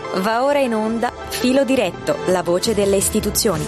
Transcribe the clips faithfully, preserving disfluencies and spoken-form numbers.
Va ora in onda Filo Diretto, la voce delle istituzioni.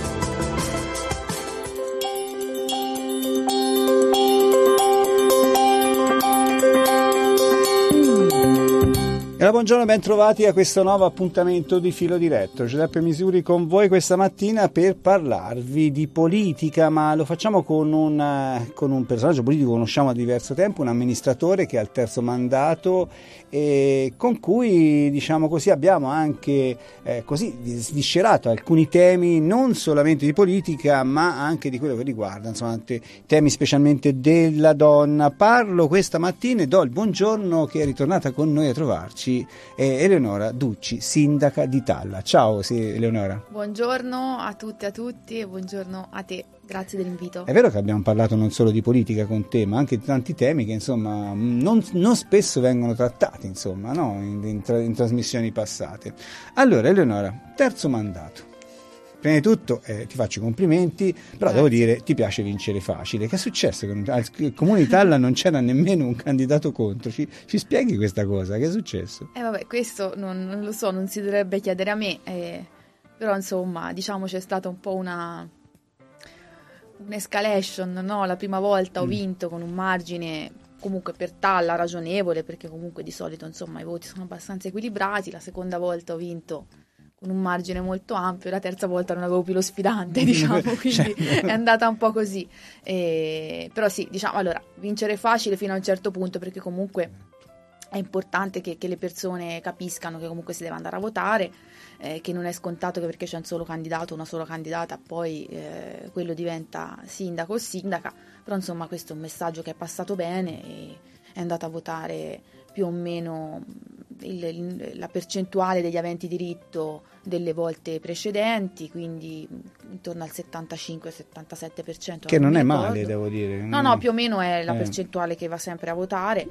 E buongiorno, ben trovati a questo nuovo appuntamento di Filo Diretto. Giuseppe Misuri con voi questa mattina per parlarvi di politica, ma lo facciamo con un, con un personaggio politico che conosciamo da diverso tempo, un amministratore che ha il terzo mandato e con cui, diciamo così, abbiamo anche eh, così sviscerato alcuni temi non solamente di politica ma anche di quello che riguarda, insomma, temi specialmente della donna. Parlo questa mattina e do il buongiorno, che è ritornata con noi a trovarci, è Eleonora Ducci, sindaca di Talla. Ciao, sì, Eleonora. Buongiorno a tutte e a tutti e buongiorno a te, grazie dell'invito. È vero che abbiamo parlato non solo di politica con te, ma anche di tanti temi che insomma non, non spesso vengono trattati, insomma, no? in, in, tra, in trasmissioni passate. Allora, Eleonora, terzo mandato. Prima di tutto eh, ti faccio i complimenti, però Grazie. Devo dire, ti piace vincere facile. Che è successo? Che non, al Comune di Talla non c'era nemmeno un candidato contro. Ci, ci spieghi questa cosa? Che è successo? Eh vabbè, questo non, non lo so, non si dovrebbe chiedere a me, eh, però insomma, diciamo c'è stata un po' una un'escalation, no? La prima volta ho mm. vinto con un margine comunque per Talla ragionevole, perché comunque di solito insomma i voti sono abbastanza equilibrati. La seconda volta ho vinto con un margine molto ampio, la terza volta non avevo più lo sfidante, diciamo, quindi è andata un po' così. E, però sì, diciamo, allora, vincere facile fino a un certo punto, perché comunque è importante che, che le persone capiscano che comunque si deve andare a votare, eh, che non è scontato che perché c'è un solo candidato, una sola candidata, poi eh, quello diventa sindaco o sindaca, però insomma questo è un messaggio che è passato bene e è andata a votare più o meno il, il, la percentuale degli aventi diritto delle volte precedenti, quindi intorno al settantacinque settantasette per cento. Che non è male, devo dire. No, no, più o meno è la eh. percentuale che va sempre a votare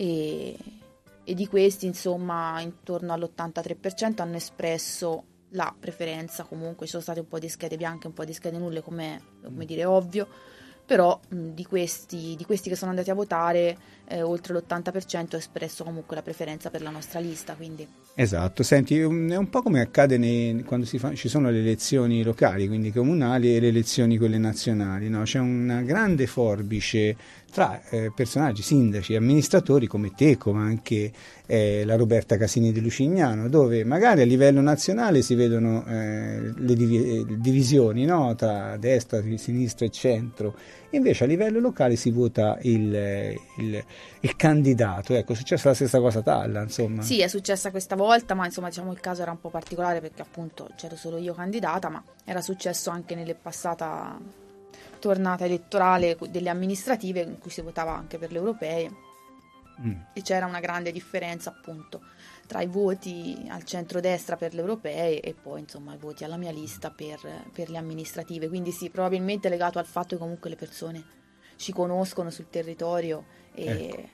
e, e di questi, insomma, intorno all'ottantatré per cento hanno espresso la preferenza. Comunque ci sono state un po' di schede bianche, un po' di schede nulle, come, come dire, ovvio. Però mh, di questi di questi che sono andati a votare, eh, oltre l'ottanta per cento ha espresso comunque la preferenza per la nostra lista, quindi. Esatto, senti, è un po' come accade nei, quando si fa, ci sono le elezioni locali, quindi comunali, e le elezioni quelle nazionali, no? C'è una grande forbice tra eh, personaggi, sindaci e amministratori come te, come anche eh, la Roberta Casini di Lucignano, dove magari a livello nazionale si vedono eh, le div- divisioni, no? Tra destra, sinistra e centro, invece a livello locale si vota il, il, il candidato. Ecco, è successa la stessa cosa a Talla, insomma. Sì, è successa questa volta, ma insomma diciamo il caso era un po' particolare perché appunto c'ero solo io candidata, ma era successo anche nelle passata tornata elettorale delle amministrative in cui si votava anche per le europee mm. e c'era una grande differenza appunto tra i voti al centrodestra per le europee e poi insomma i voti alla mia lista per, per le amministrative, quindi sì, probabilmente legato al fatto che comunque le persone ci conoscono sul territorio e, ecco.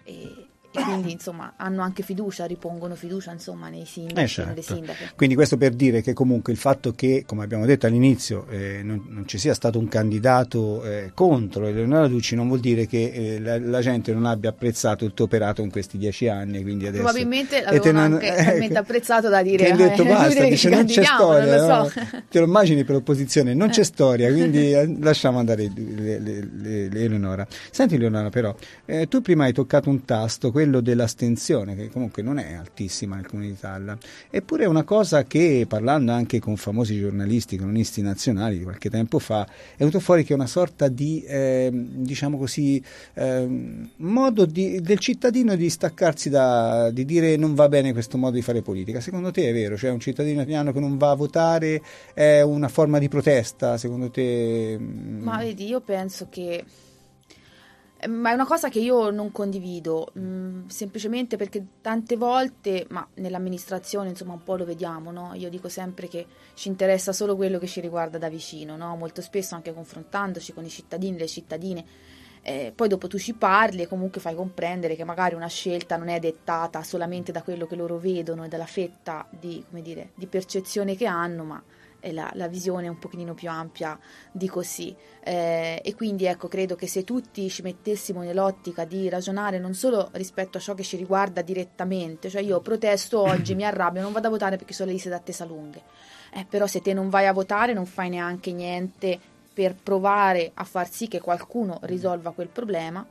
e e quindi insomma hanno anche fiducia, ripongono fiducia insomma nei sindaci, eh certo. nelle sindache. Quindi questo per dire che comunque il fatto che, come abbiamo detto all'inizio, eh, non, non ci sia stato un candidato eh, contro Eleonora Ducci non vuol dire che eh, la, la gente non abbia apprezzato il tuo operato in questi dieci anni, quindi adesso probabilmente l'avevano non, anche eh, talmente apprezzato da dire che hai detto eh, basta, dice non c'è storia, non lo no? so. Te lo immagini per l'opposizione, non c'è storia, quindi eh, lasciamo andare le, le, le, le Eleonora. Senti Eleonora, però eh, tu prima hai toccato un tasto, quello dell'astensione, che comunque non è altissima nel Comune di Talla, eppure è una cosa che, parlando anche con famosi giornalisti, cronisti nazionali di qualche tempo fa, è venuto fuori che è una sorta di eh, diciamo così eh, modo di, del cittadino di staccarsi da, di dire non va bene questo modo di fare politica. Secondo te è vero? Cioè un cittadino italiano che non va a votare è una forma di protesta, secondo te? Ma vedi, io penso che ma è una cosa che io non condivido, mh, semplicemente perché tante volte, ma nell'amministrazione insomma un po' lo vediamo, no? Io dico sempre che ci interessa solo quello che ci riguarda da vicino, no? Molto spesso anche confrontandoci con i cittadini, le cittadine, eh, poi dopo tu ci parli e comunque fai comprendere che magari una scelta non è dettata solamente da quello che loro vedono e dalla fetta di, come dire, di percezione che hanno, ma la, la visione un pochino più ampia di così. Eh, e quindi ecco, credo che se tutti ci mettessimo nell'ottica di ragionare non solo rispetto a ciò che ci riguarda direttamente, cioè io protesto oggi, mi arrabbio, non vado a votare perché sono le liste d'attesa lunghe, eh, però se te non vai a votare non fai neanche niente per provare a far sì che qualcuno risolva quel problema.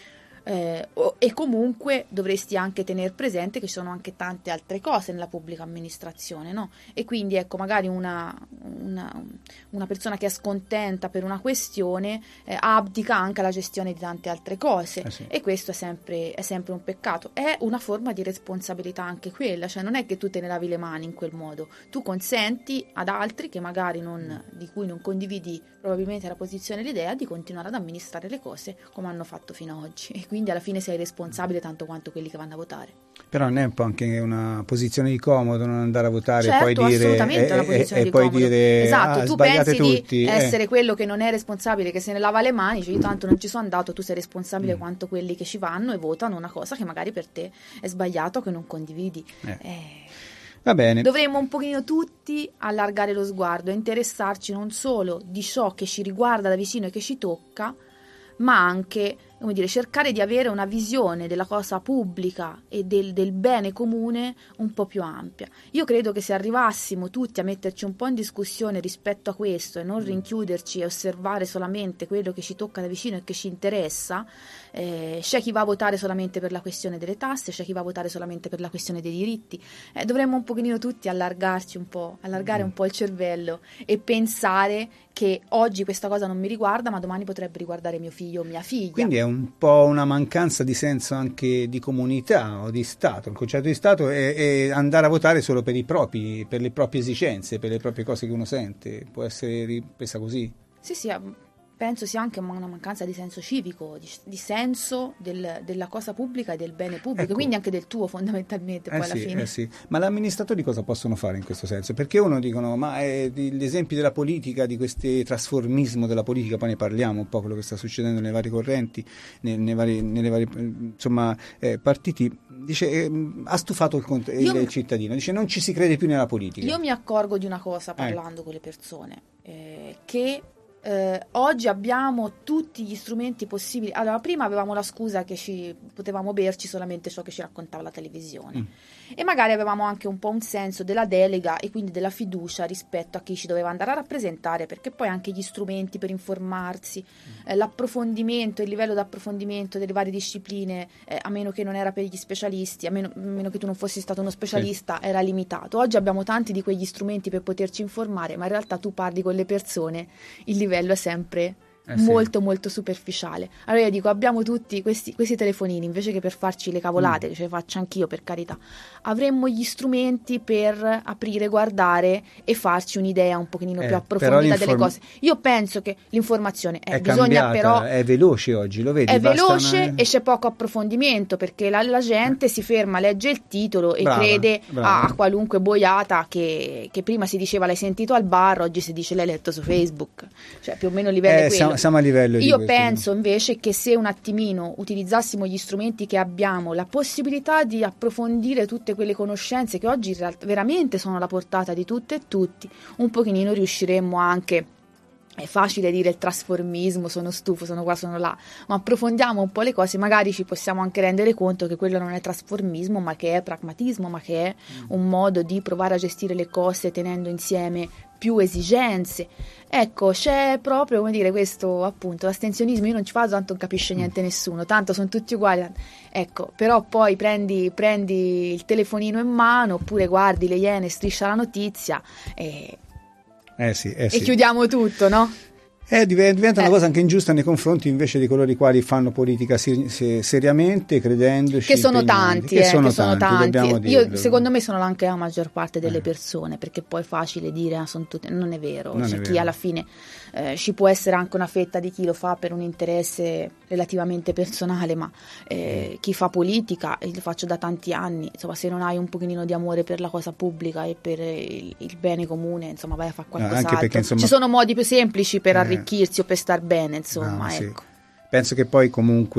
Eh, e comunque dovresti anche tenere presente che ci sono anche tante altre cose nella pubblica amministrazione, no? E quindi ecco, magari una, una, una persona che è scontenta per una questione eh, abdica anche alla gestione di tante altre cose, eh sì. E questo è sempre, è sempre un peccato. È una forma di responsabilità anche quella, cioè non è che tu te ne lavi le mani in quel modo, tu consenti ad altri che magari non, di cui non condividi probabilmente la posizione e l'idea, di continuare ad amministrare le cose come hanno fatto fino ad oggi, e quindi alla fine sei responsabile tanto quanto quelli che vanno a votare. Però non è un po' anche una posizione di comodo non andare a votare, certo, e poi dire assolutamente e, una posizione e, di e poi comodo. dire esatto, ah, tu sbagliate pensi tutti, di eh. essere quello che non è responsabile, che se ne lava le mani, cioè io tanto non ci sono andato, tu sei responsabile mm. quanto quelli che ci vanno e votano una cosa che magari per te è sbagliato, che non condividi. Eh. Eh. Va bene. Dovremmo un pochino tutti allargare lo sguardo e interessarci non solo di ciò che ci riguarda da vicino e che ci tocca, ma anche, come dire, cercare di avere una visione della cosa pubblica e del, del bene comune un po' più ampia. Io credo che se arrivassimo tutti a metterci un po' in discussione rispetto a questo e non rinchiuderci e osservare solamente quello che ci tocca da vicino e che ci interessa, eh, c'è chi va a votare solamente per la questione delle tasse, c'è chi va a votare solamente per la questione dei diritti, eh, dovremmo un pochino tutti allargarci un po', allargare un po' il cervello e pensare che oggi questa cosa non mi riguarda, ma domani potrebbe riguardare mio figlio o mia figlia. Quindi è un po' una mancanza di senso anche di comunità o di Stato. Il concetto di Stato è, è andare a votare solo per i propri, per le proprie esigenze, per le proprie cose che uno sente. Può essere ripresa così? Sì, sì, penso sia anche una mancanza di senso civico, di, di senso del, della cosa pubblica e del bene pubblico, ecco. Quindi anche del tuo fondamentalmente poi eh alla sì, fine. Eh sì. Ma gli amministratori cosa possono fare in questo senso? Perché uno dicono, ma è, gli esempi della politica, di questo trasformismo della politica, poi ne parliamo un po' quello che sta succedendo nelle varie correnti, nei, nei vari, nelle varie insomma, eh, partiti, dice eh, ha stufato il, il, io, il cittadino, dice non ci si crede più nella politica. Io mi accorgo di una cosa parlando eh. con le persone, eh, che Eh, oggi abbiamo tutti gli strumenti possibili. Allora, prima avevamo la scusa che ci potevamo berci solamente ciò che ci raccontava la televisione, mm. e magari avevamo anche un po' un senso della delega e quindi della fiducia rispetto a chi ci doveva andare a rappresentare, perché poi anche gli strumenti per informarsi, mm. eh, l'approfondimento, il livello di approfondimento delle varie discipline, eh, a meno che non era per gli specialisti, a meno, a meno che tu non fossi stato uno specialista, sì. era limitato. Oggi abbiamo tanti di quegli strumenti per poterci informare, ma in realtà tu parli con le persone, il livello è sempre eh sì. molto molto superficiale. Allora io dico, abbiamo tutti questi, questi telefonini, invece che per farci le cavolate, mm. che ce le faccio anch'io per carità, avremmo gli strumenti per aprire, guardare e farci un'idea un pochino eh, più approfondita delle cose. Io penso che l'informazione è, è bisogna cambiata, però è veloce oggi, lo vedi? È veloce una... e c'è poco approfondimento, perché la, la gente si ferma, legge il titolo e brava, crede brava. A, a qualunque boiata che, che prima si diceva l'hai sentito al bar, oggi si dice l'hai letto su Facebook, cioè più o meno il livello eh, è quello. Siamo, siamo a livello Io di penso invece che se un attimino utilizzassimo gli strumenti che abbiamo, la possibilità di approfondire tutte quelle conoscenze che oggi in realtà veramente sono alla portata di tutte e tutti, un pochino riusciremmo anche. È facile dire il trasformismo, sono stufo, sono qua, sono là, ma approfondiamo un po' le cose, magari ci possiamo anche rendere conto che quello non è trasformismo, ma che è pragmatismo, ma che è un modo di provare a gestire le cose tenendo insieme più esigenze. Ecco, c'è proprio, come dire, questo appunto, l'astensionismo, io non ci vado, tanto non capisce niente nessuno, tanto sono tutti uguali, ecco, però poi prendi, prendi il telefonino in mano, oppure guardi le Iene, Striscia la notizia e... Eh sì, eh sì. E chiudiamo tutto, no? Eh, diventa una eh. cosa anche ingiusta nei confronti invece di coloro i quali fanno politica ser- ser- seriamente, credendoci. Che sono tanti, che eh, sono che sono tanti. tanti. Io, secondo me sono anche la maggior parte delle eh. persone, perché poi è facile dire ah, sono tutte... non è vero, non c'è è chi vero. alla fine eh, ci può essere anche una fetta di chi lo fa per un interesse relativamente personale, ma eh, chi fa politica, e lo faccio da tanti anni, insomma, se non hai un pochino di amore per la cosa pubblica e per il, il bene comune, insomma, vai a fare qualcos'altro. Anche perché, insomma, ci sono modi più semplici per eh. arricchirsi o per star bene, insomma, no, ecco. Sì. Penso che poi comunque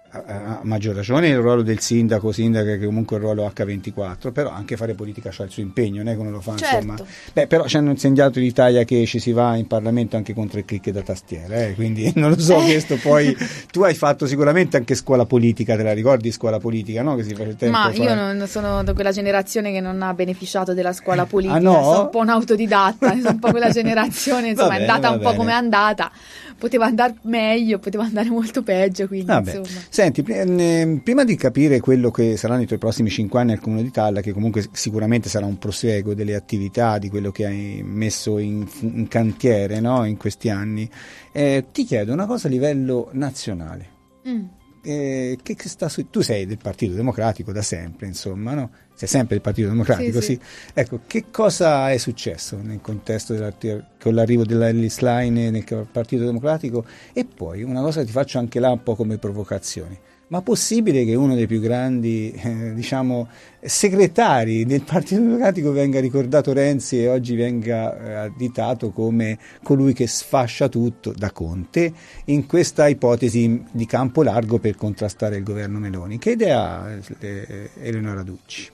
a maggior ragione il ruolo del sindaco, sindaca, che comunque è il ruolo acca ventiquattro, però anche fare politica c'ha il suo impegno, non è come lo fa, certo. Insomma. Beh, però ci hanno insegnato in Italia che ci si va in Parlamento anche con tre clic da tastiera, eh? Quindi non lo so, questo poi tu hai fatto sicuramente anche scuola politica, te la ricordi scuola politica, no? Che si faceva tempo Ma fa. io non sono da quella generazione che non ha beneficiato della scuola politica, Ah, no? sono un po' un autodidatta, sono un po' quella generazione, insomma, bene, è andata un bene. po' come è andata. Poteva andare meglio, poteva andare molto peggio, quindi Vabbè. insomma. Senti, pr- prima di capire quello che saranno i tuoi prossimi cinque anni al Comune di Talla, che comunque sicuramente sarà un proseguo delle attività, di quello che hai messo in, in cantiere, no? In questi anni, eh, ti chiedo una cosa a livello nazionale. Mm. Eh, che, che sta su- tu sei del Partito Democratico da sempre, insomma, no? Sei sempre del Partito Democratico, sì, Sì, sì. Ecco, che cosa è successo nel contesto della, con l'arrivo della Ellis Line nel Partito Democratico? E poi una cosa che ti faccio anche là un po' come provocazione. Ma possibile che uno dei più grandi, eh, diciamo, segretari del Partito Democratico venga ricordato Renzi e oggi venga eh, additato come colui che sfascia tutto da Conte in questa ipotesi di campo largo per contrastare il governo Meloni? Che idea ha eh, Eleonora Ducci?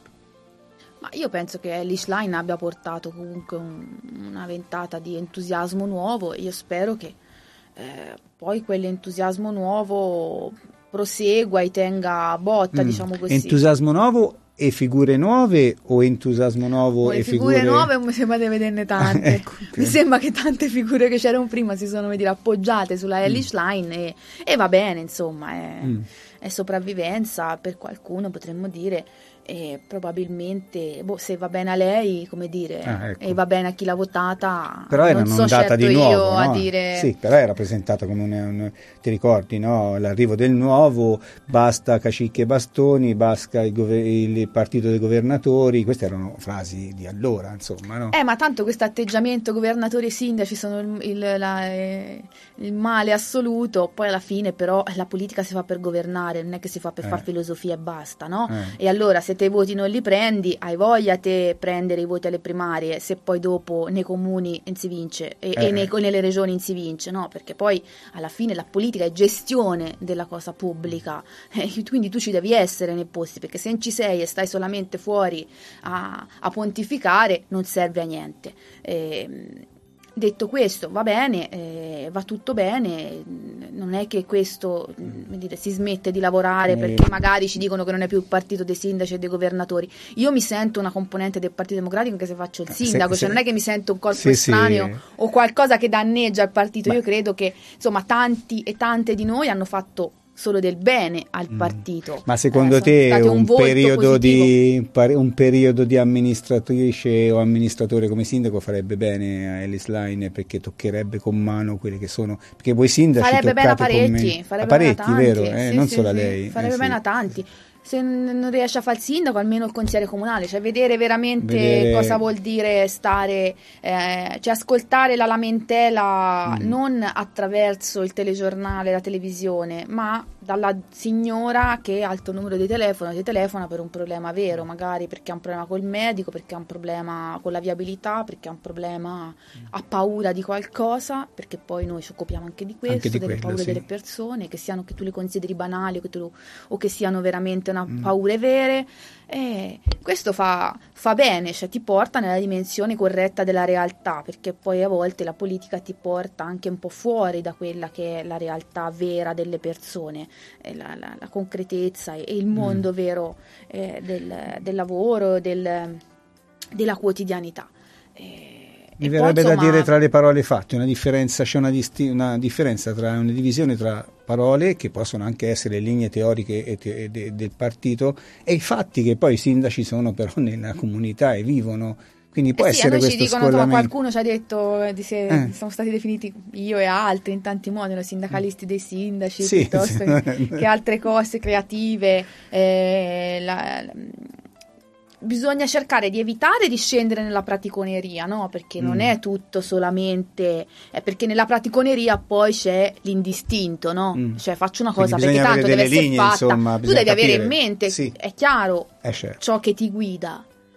Ma io penso che Ellis Line abbia portato comunque un, una ventata di entusiasmo nuovo. Io spero che eh, poi quell'entusiasmo nuovo prosegua e tenga botta, mm. diciamo così. Entusiasmo nuovo e figure nuove o entusiasmo nuovo oh, e figure, figure nuove mi sembra di vederne tante. ecco, okay. Mi sembra che tante figure che c'erano prima si sono dire, appoggiate sulla Ellis mm. Line e, e va bene, insomma, è, mm. è sopravvivenza per qualcuno, potremmo dire. E probabilmente boh, se va bene a lei, come dire, ah, ecco. e va bene a chi l'ha votata, però era non so un'ondata certo di nuovo, io no? a dire sì, però era presentata come un, un ti ricordi, no? L'arrivo del nuovo, basta cacicche e bastoni, basta il, gover- il partito dei governatori, queste erano frasi di allora, insomma, no? Eh, ma tanto questo atteggiamento governatori e sindaci sono il, il, la, eh, il male assoluto, poi alla fine però la politica si fa per governare, non è che si fa per eh. far filosofia e basta, no? Eh. E allora se te i voti non li prendi, hai voglia te prendere i voti alle primarie, se poi dopo nei comuni non si vince e, eh. e nei, nelle regioni non si vince, no? Perché poi alla fine la politica è gestione della cosa pubblica, eh, quindi tu ci devi essere nei posti, perché se non ci sei e stai solamente fuori a, a pontificare non serve a niente. Eh, Detto questo, va bene, eh, va tutto bene, non è che questo come dire, si smette di lavorare perché magari ci dicono che non è più il partito dei sindaci e dei governatori. Io mi sento una componente del Partito Democratico anche se faccio il sindaco, se, cioè se, non è che mi sento un corpo sì, estraneo sì. o qualcosa che danneggia il partito. Beh. Io credo che insomma tanti e tante di noi hanno fatto solo del bene al partito. Ma secondo eh, te un, un periodo di un periodo di amministratrice o amministratore come sindaco farebbe bene a Ellis Line, perché toccherebbe con mano quelle che sono, perché voi sindaci farebbe bene a parecchi, farebbe a parecchi, bene a tanti, vero? Eh, sì, non sì, solo a sì. lei. Farebbe eh, bene sì. a tanti. Se non riesce a fare il sindaco, almeno il consigliere comunale, cioè vedere veramente vedere... cosa vuol dire stare, eh, cioè ascoltare la lamentela mm. non attraverso il telegiornale, la televisione, ma dalla signora che ha il tuo numero di telefono, ti telefona per un problema vero, magari perché ha un problema col medico, perché ha un problema con la viabilità, perché ha un problema, ha paura di qualcosa, perché poi noi ci occupiamo anche di questo, anche di delle quello, paure sì. delle persone, che siano che tu le consideri banali o che, tu, o che siano veramente una mm. paure vere, e questo fa, fa bene, cioè ti porta nella dimensione corretta della realtà, perché poi a volte la politica ti porta anche un po' fuori da quella che è la realtà vera delle persone, la, la, la concretezza e il mondo mm. vero eh, del, del lavoro, del, della quotidianità. Eh, Mi verrebbe poi, insomma, da dire tra le parole e fatti, una differenza, c'è una, disti- una differenza tra una divisione tra parole che possono anche essere linee teoriche e te- de- del partito e i fatti che poi i sindaci sono però nella comunità e vivivono. Quindi può eh sì, essere a noi questo ci dicono, scollamento. Qualcuno ci ha detto di se eh. siamo stati definiti io e altri in tanti modi, noi sindacalisti dei sindaci, sì, piuttosto sì. che, che altre cose creative. Eh, la, la, bisogna cercare di evitare di scendere nella praticoneria, no? Perché mm. non è tutto solamente, è perché nella praticoneria poi c'è l'indistinto, no? Mm. Cioè faccio una cosa perché tanto deve essere fatta, insomma, tu devi capire. Avere in mente, sì. È chiaro, eh certo. ciò che ti guida.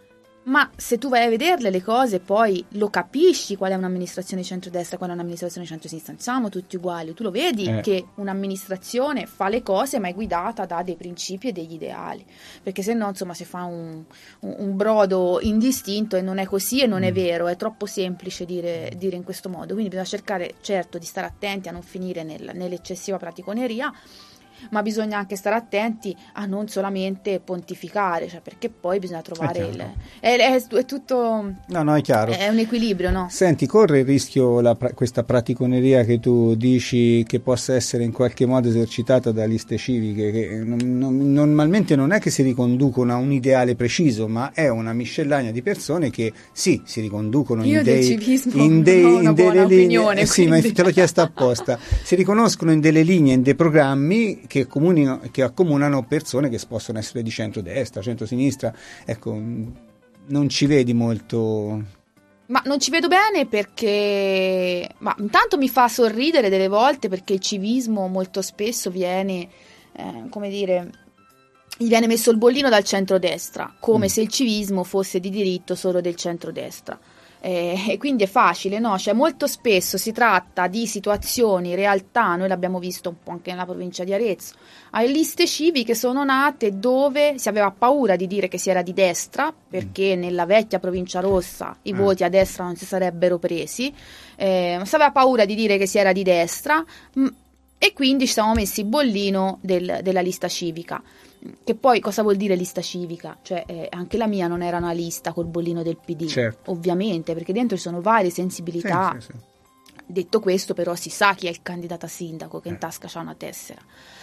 Ma se tu vai a vederle le cose, poi lo capisci qual è un'amministrazione di centrodestra, qual è un'amministrazione di centrosinistra. Non siamo tutti uguali. Tu lo vedi eh. che un'amministrazione fa le cose ma è guidata da dei principi e degli ideali. Perché se no, insomma, si fa un, un, un brodo indistinto e non è così e non è vero. È troppo semplice dire, dire in questo modo. Quindi bisogna cercare, certo, di stare attenti a non finire nel, nell'eccessiva praticoneria, ma bisogna anche stare attenti a non solamente pontificare, cioè perché poi bisogna trovare è il è, è, è tutto no no è chiaro, è un equilibrio, no? Senti, corre il rischio la, questa praticoneria che tu dici che possa essere in qualche modo esercitata da liste civiche che non, non, normalmente non è che si riconducono a un ideale preciso, ma è una miscellanea di persone che sì, si riconducono Io in del dei civismo in, dei, non ho una in delle buona linee opinione, eh, sì, ma te l'ho chiesto apposta si riconoscono in delle linee, in dei programmi che, comunino, che accomunano persone che possono essere di centrodestra, centrosinistra. Ecco, non ci vedi molto. Ma non ci vedo bene perché ma intanto mi fa sorridere delle volte perché il civismo molto spesso viene eh, come dire gli viene messo il bollino dal centrodestra, come mm. se il civismo fosse di diritto solo del centrodestra. Eh, e quindi è facile, no? Cioè molto spesso si tratta di situazioni, realtà, noi l'abbiamo visto un po' anche nella provincia di Arezzo, alle liste civiche sono nate dove si aveva paura di dire che si era di destra, perché mm. nella vecchia provincia rossa i mm. voti a destra non si sarebbero presi, eh, si aveva paura di dire che si era di destra mh, e quindi ci siamo messi il bollino del, della lista civica. Che poi cosa vuol dire lista civica? Cioè eh, anche la mia non era una lista col bollino del P D, certo. Ovviamente, perché dentro ci sono varie sensibilità. Sì, sì, sì. Detto questo, però si sa chi è il candidato a sindaco che eh. in tasca c'ha una tessera.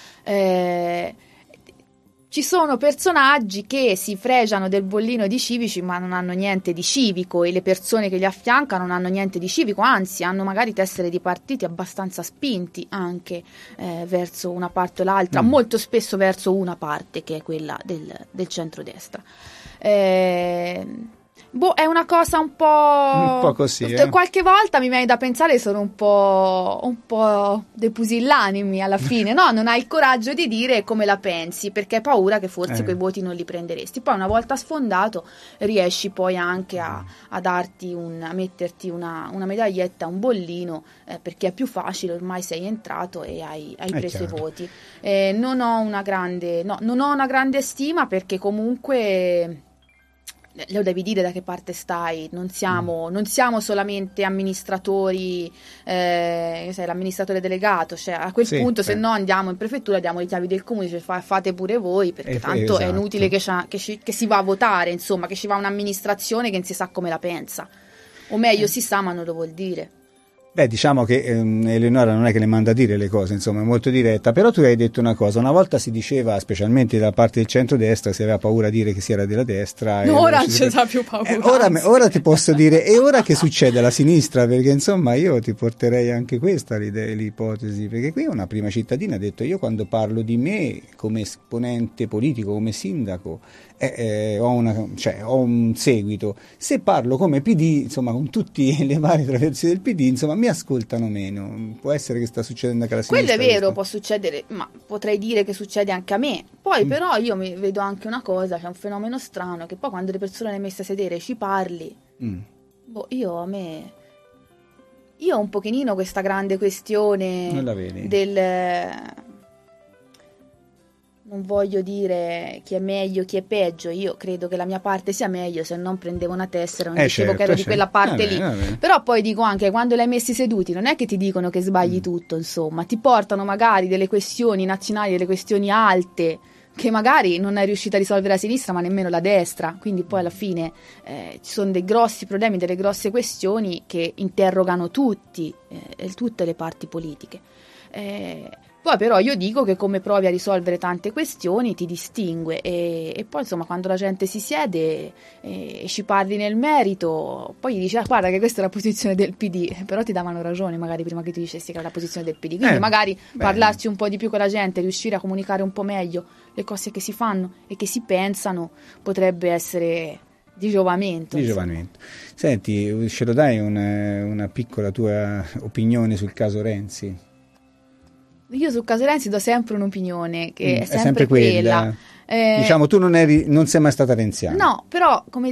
Eh, ci sono personaggi che si fregiano del bollino di civici ma non hanno niente di civico, e le persone che li affiancano non hanno niente di civico, anzi hanno magari tessere di partiti abbastanza spinti anche eh, verso una parte o l'altra, mm. molto spesso verso una parte che è quella del, del centrodestra. Eh, boh, è una cosa un po', un po' così, eh? Qualche volta mi viene da pensare sono un po' un po' dei pusillanimi alla fine, no? Non hai il coraggio di dire come la pensi perché hai paura che forse eh. quei voti non li prenderesti. Poi una volta sfondato riesci poi anche a, a darti un, a metterti una, una medaglietta, un bollino, eh, perché è più facile, ormai sei entrato e hai, hai preso i voti. Eh, non ho una grande, no, non ho una grande stima perché comunque lo devi dire da che parte stai, non siamo, mm. non siamo solamente amministratori, eh, sei l'amministratore delegato, cioè a quel sì, punto se no andiamo in prefettura, diamo le chiavi del comune, cioè fa, fate pure voi, perché eh, tanto esatto. è inutile che, che, ci, che si va a votare, insomma, che ci va un'amministrazione che non si sa come la pensa, o meglio eh. si sa ma non lo vuol dire. Beh, diciamo che ehm, Eleonora non è che le manda a dire le cose, insomma, è molto diretta, però tu hai detto una cosa, una volta si diceva, specialmente da parte del centrodestra, si aveva paura di dire che si era della destra. No, ora non ci sa più paura. Eh, ora, ora ti posso dire, e ora che succede alla sinistra? Perché insomma io ti porterei anche questa l'idea, l'ipotesi, perché qui una prima cittadina ha detto, io quando parlo di me come esponente politico, come sindaco, eh, eh, ho, una, cioè, ho un seguito, se parlo come P D, insomma, con tutte le varie traverse del P D, insomma, mi ascoltano meno. Può essere che sta succedendo anche alla sinistra. Quello è vero, questo. Può succedere, ma potrei dire che succede anche a me. Poi mm. però io mi vedo anche una cosa, c'è un fenomeno strano, che poi quando le persone le hai messe a sedere ci parli, mm. boh, io a me io ho un pochino questa grande questione non la vedi. del non voglio dire chi è meglio, chi è peggio, io credo che la mia parte sia meglio, se non prendevo una tessera non eh dicevo certo, che ero certo. di quella parte vabbè, lì, vabbè. Però poi dico anche quando l'hai messi seduti non è che ti dicono che sbagli mm. tutto, insomma, ti portano magari delle questioni nazionali, delle questioni alte che magari non è riuscita a risolvere la sinistra ma nemmeno la destra, quindi poi alla fine eh, ci sono dei grossi problemi, delle grosse questioni che interrogano tutti, eh, tutte le parti politiche. Eh, Poi però io dico che come provi a risolvere tante questioni ti distingue e, e poi insomma quando la gente si siede e, e ci parli nel merito, poi gli dici ah, guarda che questa è la posizione del P D, però ti davano ragione magari prima che tu dicessi che era la posizione del P D, quindi eh, magari bene. Parlarci un po' di più con la gente, riuscire a comunicare un po' meglio le cose che si fanno e che si pensano potrebbe essere di giovamento. Di giovamento. Senti, ce lo dai una, una piccola tua opinione sul caso Renzi? Io sul caso Renzi do sempre un'opinione che mm, è sempre, è sempre quella. quella. Eh, diciamo tu non, eri, non sei mai stata renziana. No, però come dire,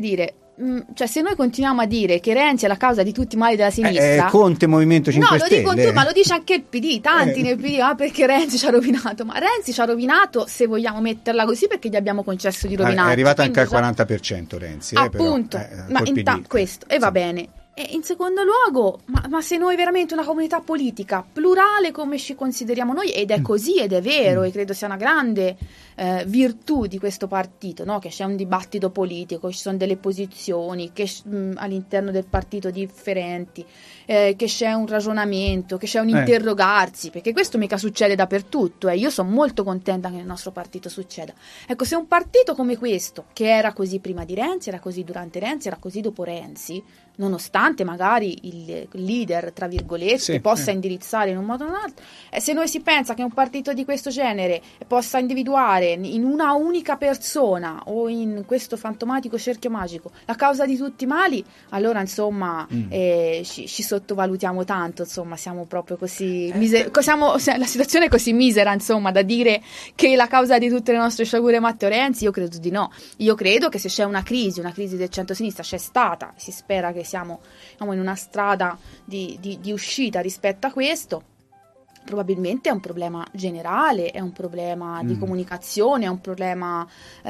cioè se noi continuiamo a dire che Renzi è la causa di tutti i mali della sinistra, eh, Conte Movimento cinque no, Stelle, lo dico tu, ma lo dice anche il P D, tanti eh. nel P D, ah, perché Renzi ci ha rovinato, ma Renzi ci ha rovinato, se vogliamo metterla così, perché gli abbiamo concesso di rovinarci. È arrivato anche al Quindi, quaranta per cento Renzi, appunto, eh, però, eh, ma intanto questo, e va sì. bene. E in secondo luogo, ma, ma se noi veramente una comunità politica plurale come ci consideriamo noi, ed è così, ed è vero, mm. e credo sia una grande eh, virtù di questo partito, no? Che c'è un dibattito politico, ci sono delle posizioni che mh, all'interno del partito differenti, eh, che c'è un ragionamento, che c'è un eh. interrogarsi, perché questo mica succede dappertutto, e eh. io sono molto contenta che nel nostro partito succeda. Ecco, se un partito come questo, che era così prima di Renzi, era così durante Renzi, era così dopo Renzi, nonostante magari il leader, tra virgolette, sì, possa eh. indirizzare in un modo o in un altro, e se noi si pensa che un partito di questo genere possa individuare in una unica persona o in questo fantomatico cerchio magico la causa di tutti i mali, allora insomma mm. eh, ci, ci sottovalutiamo tanto, insomma siamo proprio così eh. miser- siamo, la situazione è così misera, insomma, da dire che la causa di tutte le nostre sciagure è Matteo Renzi. Io credo di no, io credo che se c'è una crisi, una crisi del centro-sinistra c'è stata, si spera che siamo, siamo in una strada di, di, di uscita rispetto a questo. Probabilmente è un problema generale, è un problema mm. di comunicazione, è un problema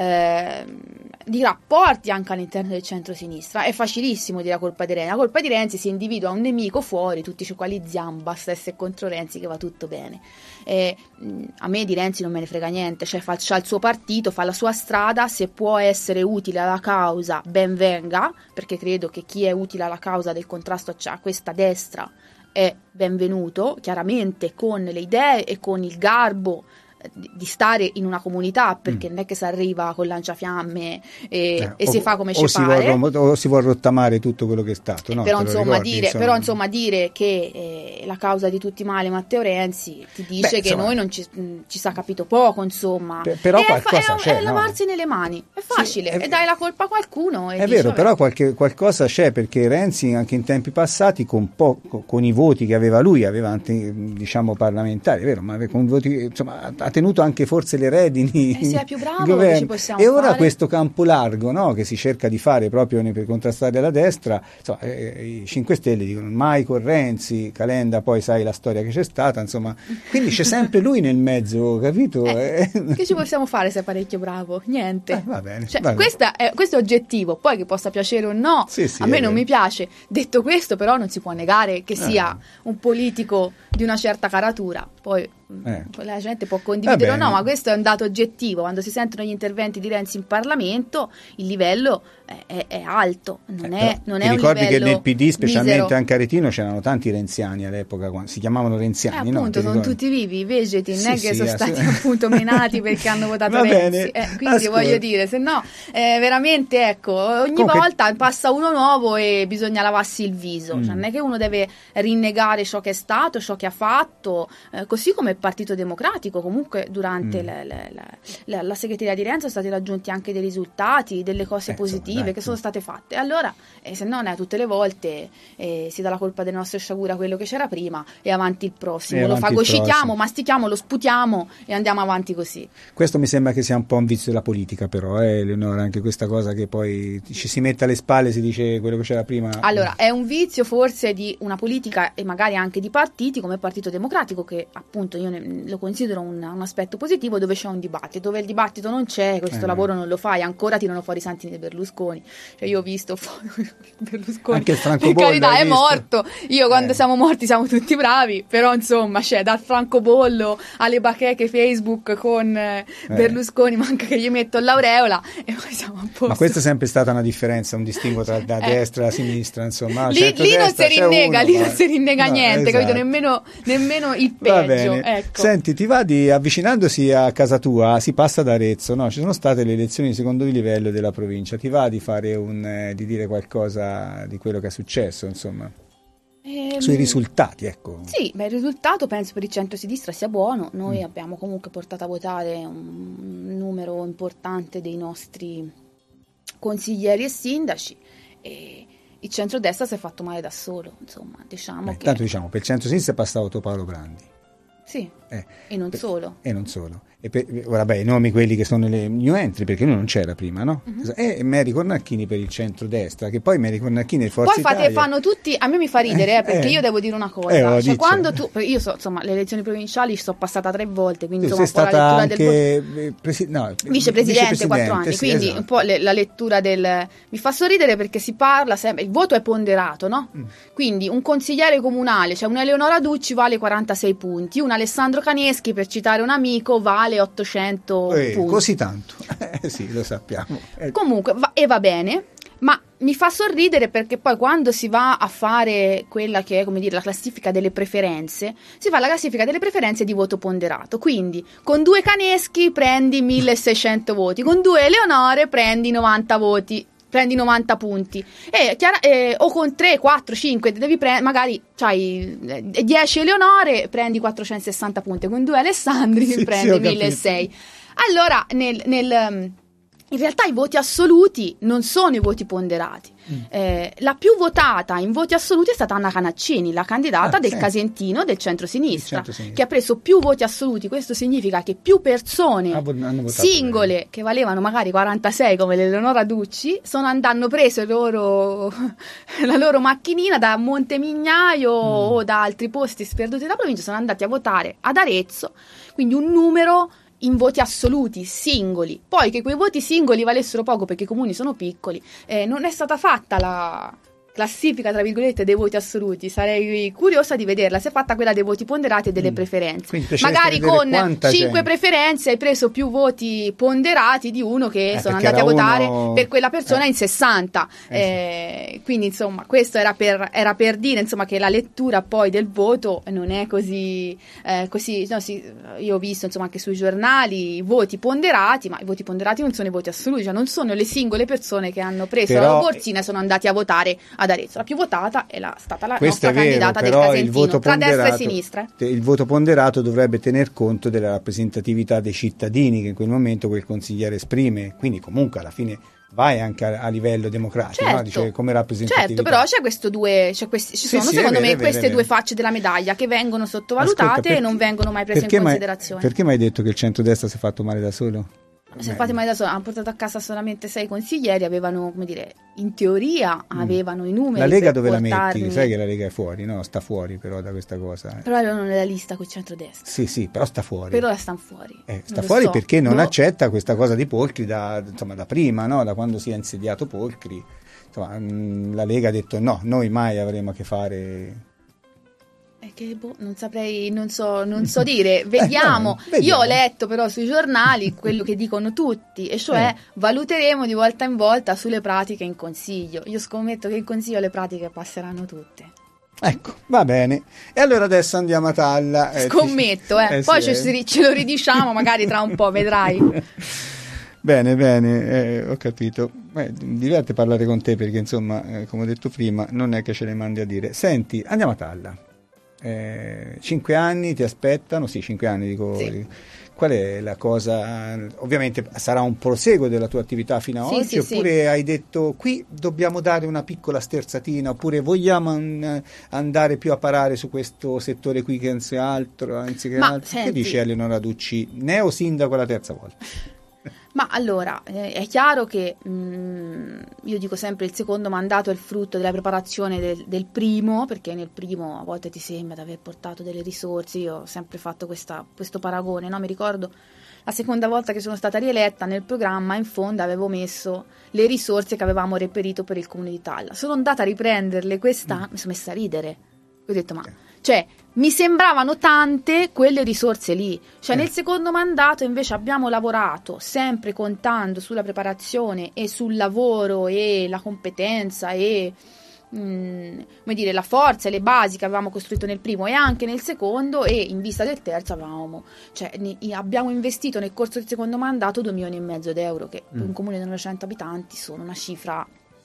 eh, di rapporti anche all'interno del centro-sinistra. È facilissimo dire la colpa di Renzi. La colpa di Renzi si individua un nemico fuori, tutti ci equalizziamo, basta essere contro Renzi che va tutto bene. E, mh, a me di Renzi non me ne frega niente, cioè fa, fa il suo partito, fa la sua strada, se può essere utile alla causa ben venga, perché credo che chi è utile alla causa del contrasto a questa destra è benvenuto, chiaramente con le idee e con il garbo di stare in una comunità, perché mm. non è che si arriva con lanciafiamme e, eh, e o, si fa come ci pare, vuol, o si vuole rottamare tutto quello che è stato, no? però, insomma, ricordi, dire, insomma. però insomma dire che eh, la causa di tutti i mali Matteo Renzi ti dice Beh, che insomma, noi non ci, mh, ci sa capito poco, insomma, P- però e qualcosa è, c'è, è no? lavarsi nelle mani, è facile, sì, è, e dai la colpa a qualcuno e è dici, vero, vabbè. però qualche, qualcosa c'è, perché Renzi anche in tempi passati con, po- con i voti che aveva lui, aveva anche, diciamo, parlamentari, è vero, ma con voti, insomma, ha tenuto anche forse le redini, eh, sia più bravo, ci possiamo e ora fare. Questo campo largo, no, che si cerca di fare proprio per contrastare la destra, insomma, eh, i cinque Stelle dicono mai con Renzi, Calenda, poi sai la storia che c'è stata, insomma, quindi c'è sempre lui nel mezzo, capito? Eh, che ci possiamo fare se è parecchio bravo? Niente. Eh, va bene, cioè, va bene. Questa è, questo è oggettivo, poi che possa piacere o no, sì, sì, a me non vero. mi piace. Detto questo, però, non si può negare che sia eh. un politico di una certa caratura, poi Eh. la gente può condividere o no, ma questo è un dato oggettivo. Quando si sentono gli interventi di Renzi in Parlamento, il livello è, è, è alto, non eh, è, non ti è un ricordi livello che nel P D, specialmente misero. anche a Aretino, c'erano tanti renziani all'epoca, quando si chiamavano renziani, eh, appunto, no? sono tutti vivi, vegeti, non sì, è che sì, sono sì, stati sì. appunto menati perché hanno votato Va Renzi, bene. eh, quindi Ascolta. voglio dire, se no eh, veramente, ecco, ogni Comunque... volta passa uno nuovo e bisogna lavarsi il viso, mm. cioè, non è che uno deve rinnegare ciò che è stato, ciò che ha fatto, eh, così come il Partito Democratico. Comunque durante mm. la, la, la, la, la segreteria di Renzi sono stati raggiunti anche dei risultati, delle cose eh, positive insomma, dai, che sono state fatte. Allora, eh, se non è tutte le volte eh, si dà la colpa delle nostre sciagure a quello che c'era prima e avanti il prossimo, e lo avanti fagocitiamo, mastichiamo, lo sputiamo e andiamo avanti così. Questo mi sembra che sia un po' un vizio della politica, però, eh, Eleonora, anche questa cosa che poi ci si mette alle spalle e si dice quello che c'era prima. Allora, è un vizio forse di una politica e magari anche di partiti come il Partito Democratico, che appunto io ne, lo considero un, un aspetto positivo, dove c'è un dibattito. Dove il dibattito non c'è, questo eh. lavoro non lo fai, ancora tirano fuori i Santini di Berlusconi. Cioè io ho visto Berlusconi, anche il per carità è morto, io quando eh. siamo morti siamo tutti bravi, però insomma c'è dal francobollo alle bacheche Facebook con eh. Berlusconi, manca che gli metto l'aureola e poi siamo a posto. Ma questa è sempre stata una differenza, un distinguo tra la eh. destra e la sinistra, insomma. Lì, lì non si rinnega, uno, lì ma... non si rinnega no, niente, esatto. capito? Nemmeno, nemmeno il peggio. Va bene. Ecco. Senti, ti va di, avvicinandosi a casa tua, si passa ad Arezzo, no? Ci sono state le elezioni di secondo livello della provincia, ti va di fare un, eh, di dire qualcosa di quello che è successo, insomma? Ehm, sui risultati, ecco. Sì, beh, il risultato penso per il centro-sinistra sia buono. Noi mm. abbiamo comunque portato a votare un numero importante dei nostri consiglieri e sindaci e il centrodestra si è fatto male da solo, insomma, diciamo Beh, che... Tanto diciamo, per il centro-sinistra è passato Paolo Brandi. Sì, eh, e non per, solo. E non solo. E per, ora beh, i nomi quelli che sono le new entry, perché lui non c'era prima, no? Uh-huh. E Mary Cornacchini per il centrodestra, che poi Mary Cornacchini e Forza Poi fate, Italia... fanno tutti, a me mi fa ridere, eh, perché eh, io devo dire una cosa, eh, oh, cioè dice. quando tu, io so, insomma, le elezioni provinciali ci sono passata tre volte, quindi tu insomma sei un po' la lettura anche del presi- no, vicepresidente quattro anni, sì, quindi esatto. un po' le, la lettura del, mi fa sorridere perché si parla sempre, il voto è ponderato, no? Mm. Quindi un consigliere comunale, cioè una Eleonora Ducci vale quarantasei punti, un Alessandro Caneschi, per citare un amico, vale ottocento Eh, punti. Così tanto, eh, sì, lo sappiamo. Eh. Comunque, va, e va bene, ma mi fa sorridere perché poi quando si va a fare quella che è, come dire, la classifica delle preferenze, si fa la classifica delle preferenze di voto ponderato. Quindi, con due Caneschi prendi milleseicento voti, con due Eleonore prendi novanta voti. Prendi novanta punti e, chiara, eh, o con tre, quattro, cinque devi prendere, magari c'hai dieci Eleonore, prendi quattrocentosessanta punti, con due Alessandri sì, prendi sì, milleseicento. Allora nel, nel in realtà i voti assoluti non sono i voti ponderati. Mm. Eh, la più votata in voti assoluti è stata Anna Canaccini, la candidata ah, del sì. Casentino del centrosinistra, centro-sinistra, che ha preso più voti assoluti. Questo significa che più persone ah, singole bene. Che valevano magari quarantasei come l'Eleonora Ducci sono andando preso loro, la loro macchinina da Montemignaio mm. o da altri posti sperduti della provincia, sono andati a votare ad Arezzo, quindi un numero in voti assoluti, singoli. Poi che quei voti singoli valessero poco perché i comuni sono piccoli, eh, non è stata fatta la classifica, tra virgolette, dei voti assoluti. Sarei curiosa di vederla. Si è fatta quella dei voti ponderati e delle mm. preferenze. Magari con cinque preferenze hai preso più voti ponderati di uno che eh, sono andati a votare uno... per quella persona eh. in sessanta. Eh, eh, sì. Quindi, insomma, questo era per, era per dire, insomma, che la lettura poi del voto non è così, eh, così no, sì, io ho visto, insomma, anche sui giornali i voti ponderati, ma i voti ponderati non sono i voti assoluti, cioè non sono le singole persone che hanno preso però... la borsina e sono andati a votare ad Arezzo. La più votata è la, stata la Questo nostra è vero, candidata del Casentino, tra destra e sinistra. Il voto ponderato dovrebbe tener conto della rappresentatività dei cittadini che in quel momento quel consigliere esprime, quindi comunque alla fine vai anche a, a livello democratico, certo, no? Dice, come rappresentatività. Certo, però c'è questo due, c'è questi, ci sono sì, sì, secondo vero, me vero, queste vero. due facce della medaglia che vengono sottovalutate Ascolta, perché, e non vengono mai prese in considerazione. Perché mi hai detto che il centrodestra si è fatto male da solo? Si è fatto male da solo, hanno portato a casa solamente sei consiglieri, avevano, come dire, in teoria avevano mm. i numeri. La Lega per dove portarmi... la metti? Sai che la Lega è fuori, no? Sta fuori però da questa cosa. Eh. Però erano nella lista con il centrodestra. Sì, sì, però sta fuori. Per ora stanno fuori. Eh, sta fuori so. perché non no. accetta questa cosa di Polcri da, insomma, da prima, no? Da quando si è insediato Polcri. Insomma, mh, la Lega ha detto no, noi mai avremo a che fare... È che boh, non saprei, non so, non so dire, vediamo. Eh, no, vediamo. Io ho letto però sui giornali quello che dicono tutti, e cioè eh. valuteremo di volta in volta sulle pratiche in consiglio. Io scommetto che in consiglio le pratiche passeranno tutte. Ecco, va bene. E allora adesso andiamo a Talla. Eh, Scommetto, eh. eh Poi sì, ce, eh. ce lo ridiciamo magari tra un po', vedrai. Bene, bene, eh, ho capito. Beh, diverte parlare con te perché insomma, eh, come ho detto prima, non è che ce le mandi a dire. Senti, andiamo a Talla. Eh, cinque anni ti aspettano, sì, cinque anni dico. Sì. Qual è la cosa? Ovviamente sarà un proseguo della tua attività fino a sì, oggi, sì, oppure sì. hai detto qui dobbiamo dare una piccola sterzatina, oppure vogliamo an- andare più a parare su questo settore qui che anzi altro, anziché Ma, altro? senti, che dice Eleonora Ducci, neo sindaco la terza volta? Ma allora, eh, è chiaro che mh, io dico sempre il secondo mandato è il frutto della preparazione del, del primo, perché nel primo a volte ti sembra di aver portato delle risorse. Io ho sempre fatto questa, questo paragone, no? Mi ricordo la seconda volta che sono stata rieletta, nel programma in fondo avevo messo le risorse che avevamo reperito per il comune di Talla. Sono andata a riprenderle quest'anno, mm. mi sono messa a ridere, ho detto ma... Cioè, mi sembravano tante quelle risorse lì. Cioè, eh. nel secondo mandato invece abbiamo lavorato sempre contando sulla preparazione e sul lavoro e la competenza e mh, come dire, la forza e le basi che avevamo costruito nel primo e anche nel secondo, e in vista del terzo avevamo, cioè, ne, abbiamo investito nel corso del secondo mandato due milioni e mezzo di euro, che mm. per un comune di novecento abitanti sono una cifra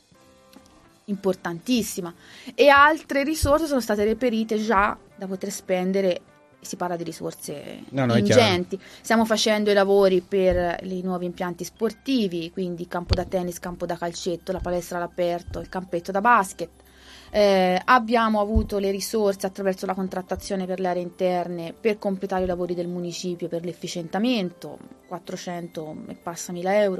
importantissima, e altre risorse sono state reperite già da poter spendere. Si parla di risorse no, no, ingenti. Stiamo facendo i lavori per i nuovi impianti sportivi, quindi campo da tennis, campo da calcetto, la palestra all'aperto, il campetto da basket. Eh, abbiamo avuto le risorse attraverso la contrattazione per le aree interne per completare i lavori del municipio per l'efficientamento, quattrocento e passa mila euro,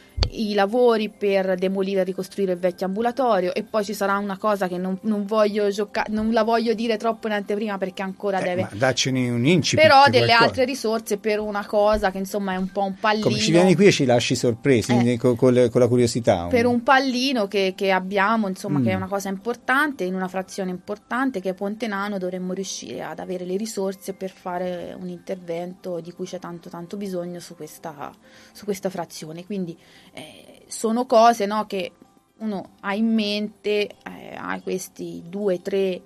i lavori per demolire e ricostruire il vecchio ambulatorio, e poi ci sarà una cosa che non, non voglio giocare, non la voglio dire troppo in anteprima perché ancora eh, deve, ma daccene un incipit, però delle qualcosa. altre risorse per una cosa che insomma è un po' un pallino. Come ci vieni qui e ci lasci sorpresi Eh. con, con, le- con la curiosità. Per un pallino che, che abbiamo, insomma, Mm. che è una cosa importante, in una frazione importante che è Ponte Nano, dovremmo riuscire ad avere le risorse per fare un intervento di cui c'è tanto tanto bisogno su questa, su questa frazione. Quindi eh, sono cose, no, che uno ha in mente, eh, ha questi due, tre eh,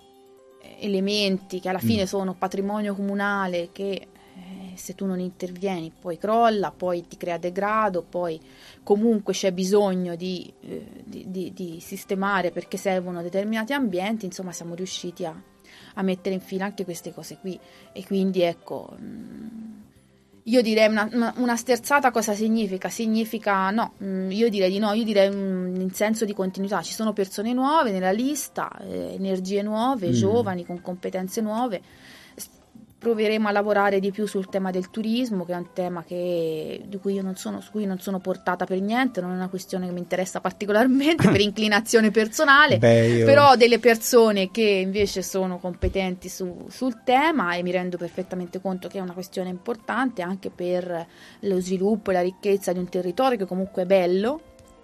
elementi che alla fine Mm. sono patrimonio comunale, che eh, se tu non intervieni poi crolla, poi ti crea degrado, poi comunque c'è bisogno di, eh, di, di, di sistemare perché servono determinati ambienti. Insomma, siamo riusciti a, a mettere in fila anche queste cose qui, e quindi ecco, mh, io direi una, una, una sterzata cosa significa? Significa no, mh, io direi di no, io direi mh, in senso di continuità. Ci sono persone nuove nella lista, eh, energie nuove, Mm. giovani con competenze nuove. Proveremo a lavorare di più sul tema del turismo, che è un tema che, di cui io non sono, su cui non sono portata per niente, non è una questione che mi interessa particolarmente per inclinazione personale. Beh, io- Però ho delle persone che invece sono competenti su- sul tema, e mi rendo perfettamente conto che è una questione importante anche per lo sviluppo e la ricchezza di un territorio che comunque è bello,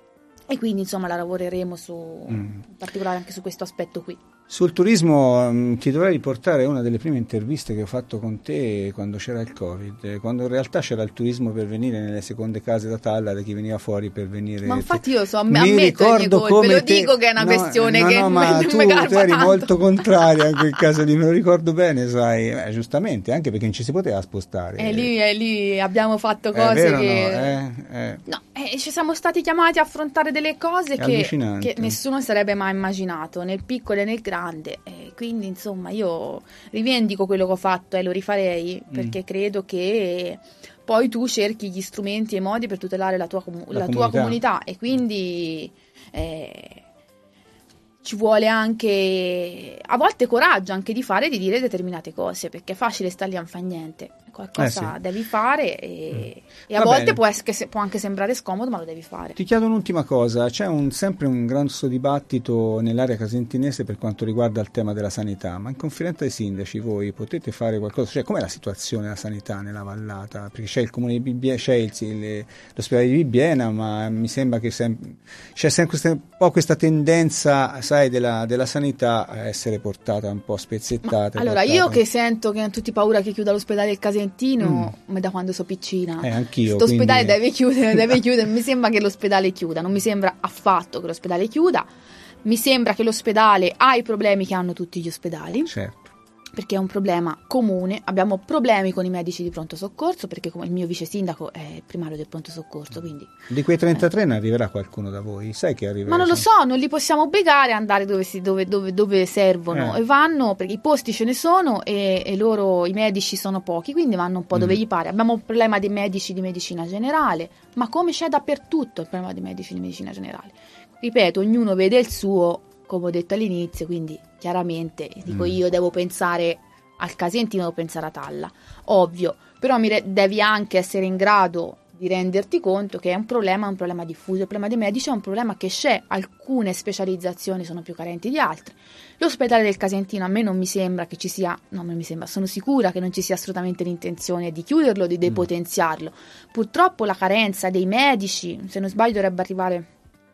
e quindi insomma la lavoreremo su, Mm. in particolare anche su questo aspetto qui. Sul turismo mh, ti dovrei riportare una delle prime interviste che ho fatto con te quando c'era il Covid, eh, quando in realtà c'era il turismo per venire nelle seconde case da Tallare, chi veniva fuori per venire. Ma infatti io so, Mi ammetto le mie ricordo colpe, come lo te- dico che è una no, questione no, che no, mi- ma mi tu, garba tu eri tanto. molto contraria in quel caso lì, me lo ricordo bene, sai, eh, giustamente, anche perché non ci si poteva spostare. E lì, e lì abbiamo fatto È cose vero, che... no? Eh, eh. No, eh, ci siamo stati chiamati a affrontare delle cose È che, allucinante. che nessuno sarebbe mai immaginato, nel piccolo e nel grande. E quindi, insomma, io rivendico quello che ho fatto e lo rifarei, perché Mm. credo che poi tu cerchi gli strumenti e i modi per tutelare la tua, comu- La la tua comunità. comunità, e quindi eh, ci vuole anche a volte coraggio anche di fare e di dire determinate cose, perché è facile stare lì a non fare niente, qualcosa Eh sì. devi fare, e, e a Va volte bene. può, es- può anche sembrare scomodo, ma lo devi fare. Ti chiedo un'ultima cosa, c'è un, sempre un grosso dibattito nell'area casentinese per quanto riguarda il tema della sanità, ma in conferenza dei sindaci voi potete fare qualcosa? Cioè, com'è la situazione della sanità nella vallata? Perché c'è il comune di Bibbiena, c'è il, il- l'ospedale di Bibbiena, ma mi sembra che sem- c'è sempre questa, un po' questa tendenza, sai, della, della sanità a essere portata un po' spezzettata. Allora, portata- io che sento che hanno tutti paura che chiuda l'ospedale del Casentino, Mm. ma da quando sono piccina, Eh, anch'io, sto ospedale quindi- deve chiudere, deve chiudere. Mi sembra che l'ospedale chiuda, non mi sembra affatto che l'ospedale chiuda. Mi sembra che l'ospedale ha i problemi che hanno tutti gli ospedali, Certo. perché è un problema comune. Abbiamo problemi con i medici di pronto soccorso, perché come il mio vice sindaco è il primario del pronto soccorso, quindi Di quei trentatré ne arriverà qualcuno da voi? Sai che arriverà? ma non lo so, non li possiamo obbligare a andare dove, si, dove, dove, dove servono, Eh. e vanno perché i posti ce ne sono, e, e loro, i medici sono pochi, quindi vanno un po' dove Mm. gli pare. Abbiamo un problema dei medici di medicina generale, ma come c'è dappertutto il problema dei medici di medicina generale. Ripeto, ognuno vede il suo, come ho detto all'inizio, quindi chiaramente dico Mm. io devo pensare al Casentino, devo pensare a Talla, ovvio, però mi re- devi anche essere in grado di renderti conto che è un problema, un problema diffuso. Il problema dei medici è un problema che c'è, alcune specializzazioni sono più carenti di altre. L'ospedale del Casentino a me non mi sembra che ci sia, no, non mi sembra, sono sicura che non ci sia assolutamente l'intenzione di chiuderlo, di depotenziarlo. Purtroppo la carenza dei medici, se non sbaglio dovrebbe arrivare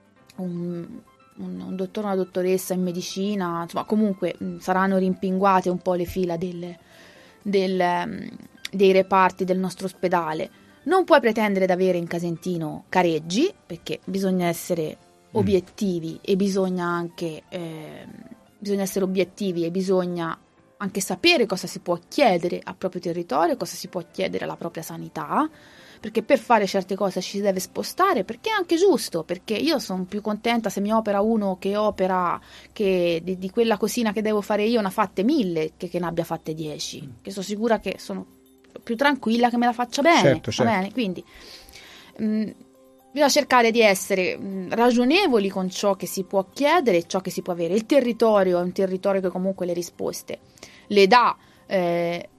un, un, un dottore o una dottoressa in medicina, insomma comunque mh, saranno rimpinguate un po' le fila delle, del, um, dei reparti del nostro ospedale. Non puoi pretendere di avere in Casentino careggi, perché bisogna essere obiettivi e bisogna anche eh, bisogna essere obiettivi e bisogna anche sapere cosa si può chiedere al proprio territorio, cosa si può chiedere alla propria sanità, perché per fare certe cose ci si deve spostare, perché è anche giusto, perché io sono più contenta se mi opera uno che opera che di, di quella cosina che devo fare io ne ha fatte mille che, che ne abbia fatte dieci, che sono sicura che sono più tranquilla che me la faccia bene, Certo, va certo. bene? Quindi mh, Bisogna cercare di essere mh, ragionevoli con ciò che si può chiedere e ciò che si può avere. Il territorio è un territorio che comunque le risposte le dà, eh,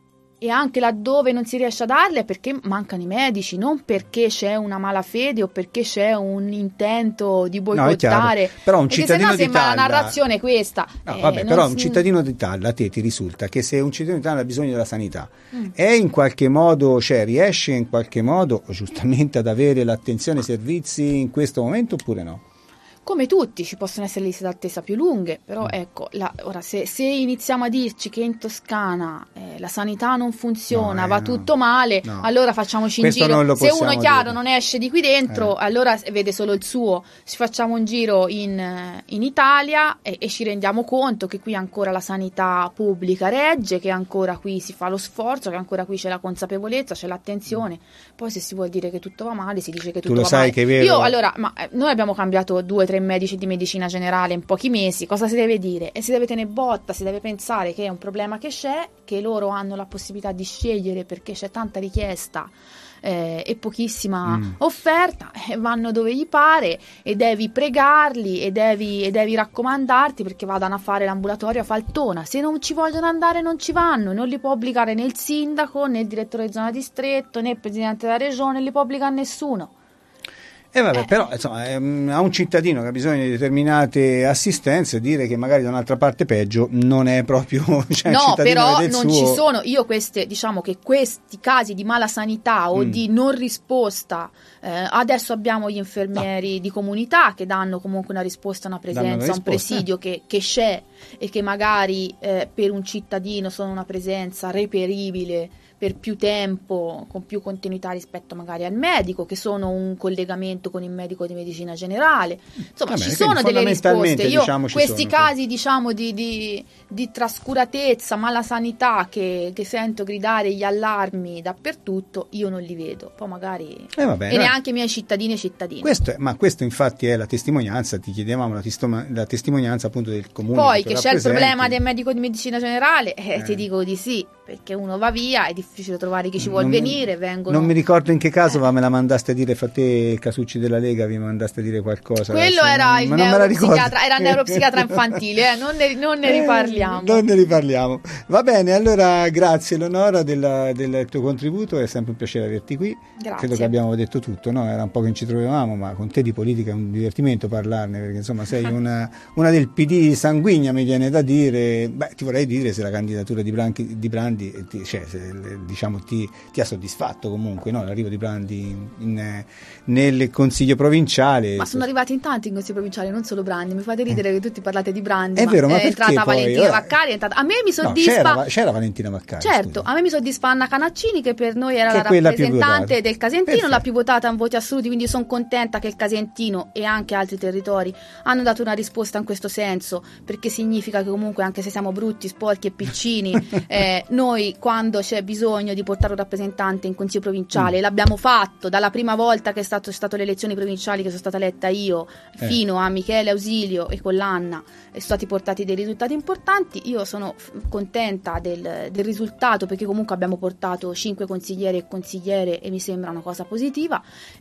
e anche laddove non si riesce a darle è perché mancano i medici, non perché c'è una malafede o perché c'è un intento di boicottare. No, però un cittadino perché sennò sembra d'Italia... la narrazione è questa. No, eh, vabbè, però si... un cittadino d'Italia, a te ti risulta che se un cittadino d'Italia ha bisogno della sanità, mm. è in qualche modo, cioè riesce in qualche modo giustamente ad avere l'attenzione ai servizi in questo momento oppure no? Come tutti, ci possono essere liste d'attesa più lunghe, però ecco, la, ora se, se iniziamo a dirci che in Toscana eh, la sanità non funziona, no, eh, va no. tutto male, no. allora facciamoci Questo un giro. Se uno è chiaro dire. non esce di qui dentro, eh. allora vede solo il suo. Ci facciamo un giro in, in Italia e, e ci rendiamo conto che qui ancora la sanità pubblica regge, che ancora qui si fa lo sforzo, che ancora qui c'è la consapevolezza, c'è l'attenzione. Poi se si vuol dire che tutto va male, si dice che tutto tu lo va sai male. Che è vero. Io allora, ma eh, noi abbiamo cambiato due tre medici di medicina generale in pochi mesi, cosa si deve dire? E si deve tenere botta, si deve pensare che è un problema che c'è, che loro hanno la possibilità di scegliere perché c'è tanta richiesta eh, e pochissima mm. offerta, e vanno dove gli pare e devi pregarli e devi, e devi raccomandarti perché vadano a fare l'ambulatorio a Faltona. Se non ci vogliono andare non ci vanno, non li può obbligare né il sindaco né il direttore di zona distretto né il presidente della regione, non li può obbligare nessuno. E eh vabbè, però insomma, ehm, a un cittadino che ha bisogno di determinate assistenze, dire che magari da un'altra parte peggio non è proprio, cioè, no, però non suo... ci ci sono, io queste, diciamo che questi casi di mala sanità o mm. di non risposta, eh, adesso abbiamo gli infermieri no. di comunità che danno comunque una risposta, una presenza, un presidio che, che c'è e che magari eh, per un cittadino sono una presenza reperibile per più tempo, con più continuità rispetto magari al medico, che sono un collegamento con il medico di medicina generale. Insomma, Vabbè, ci sono delle risposte. Io diciamo, questi sono, casi sì. diciamo di, di, di trascuratezza, mala sanità che, che sento gridare gli allarmi dappertutto, io non li vedo. Poi magari eh vabbè, e neanche i miei cittadini e cittadini. Questo è, ma questo infatti è la testimonianza, ti chiedevamo la, testima, la testimonianza appunto del comune. Poi che, che c'è il rappresenti. problema del medico di medicina generale, eh, eh. ti dico di sì, perché uno va via, è difficile trovare chi ci vuol non venire, vengono... Non mi ricordo in che caso, eh. ma me la mandaste a dire, fa te Casucci della Lega, vi mandaste a dire qualcosa. Quello adesso, era non, il neuropsichiatra, era il neuropsichiatra infantile, eh, non, ne, non ne riparliamo. Eh, non ne riparliamo. Va bene, allora grazie Eleonora del, del tuo contributo, è sempre un piacere averti qui. Grazie. Credo che abbiamo detto tutto, no? Era un po' che non ci trovavamo, ma con te di politica è un divertimento parlarne, perché insomma sei una, una del P D sanguigna, mi viene da dire. Beh, ti vorrei dire se la candidatura di, Branchi, di Brandi, ti, cioè, se, diciamo, ti, ti ha soddisfatto comunque, no? L'arrivo di Brandi in, in, nel Consiglio provinciale. Ma sono arrivati in tanti in Consiglio provinciale, non solo Brandi. Mi fate ridere eh. che tutti parlate di Brandi. È ma vero, ma è entrata poi, Valentina ora... Vaccari, è entrata... a me mi soddisfa. No, c'era, c'era Valentina Vaccari. Certo, scusa. A me mi soddisfa Anna Canaccini, che per noi era che la rappresentante del Casentino, Perfetto. La più votata in voti assoluti, quindi sono contenta che il Casentino e anche altri territori hanno dato una risposta in questo senso, perché significa che comunque, anche se siamo brutti, sporchi e piccini, eh, noi quando c'è bisogno di portare un rappresentante in Consiglio provinciale, mm. l'abbiamo fatto dalla prima volta che è stato, è stato le elezioni provinciali, che sono stata eletta io, eh. fino a Michele Ausilio e con l'Anna, e sono stati portati dei risultati importanti. Io sono f- contenta del, del risultato, perché comunque abbiamo portato cinque consiglieri e consigliere e mi sembra una cosa positiva,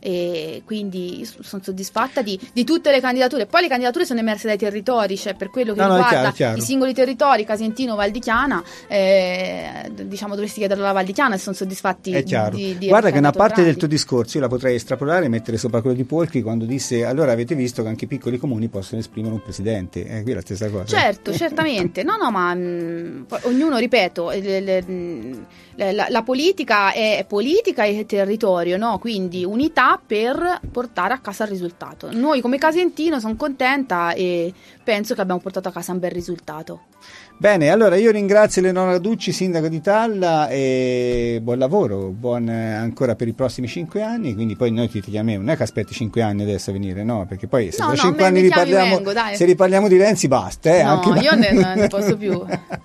e quindi sono soddisfatta di, di tutte le candidature. Poi le candidature sono emerse dai territori, cioè per quello che no, riguarda no, chiaro, chiaro. i singoli territori, Casentino, Val di Chiana, eh, diciamo dovresti chiederlo alla Val di Chiana e sono soddisfatti è chiaro. di, di Guarda che una parte Brandi. del tuo discorso io la potrei estrapolare e mettere sopra quello di Polchi, quando disse allora avete visto che anche i piccoli comuni possono esprimere un presidente, eh, qui è la stessa cosa. Certo, certamente, no no ma mh, ognuno, ripeto, le, le, le, la, la politica è politica e territorio, no? Quindi unità per portare a casa il risultato. Noi come Casentino sono contenta e penso che abbiamo portato a casa un bel risultato. Bene, allora io ringrazio Eleonora Ducci, sindaco di Talla, e buon lavoro, buon ancora per i prossimi cinque anni, quindi poi noi ti chiamiamo, non è che aspetti cinque anni adesso a venire, no, perché poi se no, tra no, cinque me, anni me riparliamo, vengo, dai. se riparliamo di Renzi basta, eh, no, anche io ne, non ne posso più.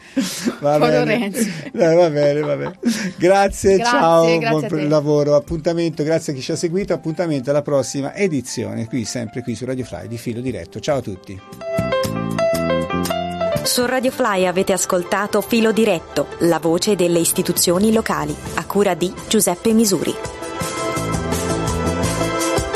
Va bene. Renzi. Dai, va bene, va bene. Grazie, grazie ciao, grazie buon lavoro, appuntamento, grazie a chi ci ha seguito, appuntamento alla prossima edizione, qui sempre qui su Radio Fly di Filo Diretto. Ciao a tutti. Su Radio Fly avete ascoltato Filo Diretto, la voce delle istituzioni locali, a cura di Giuseppe Misuri.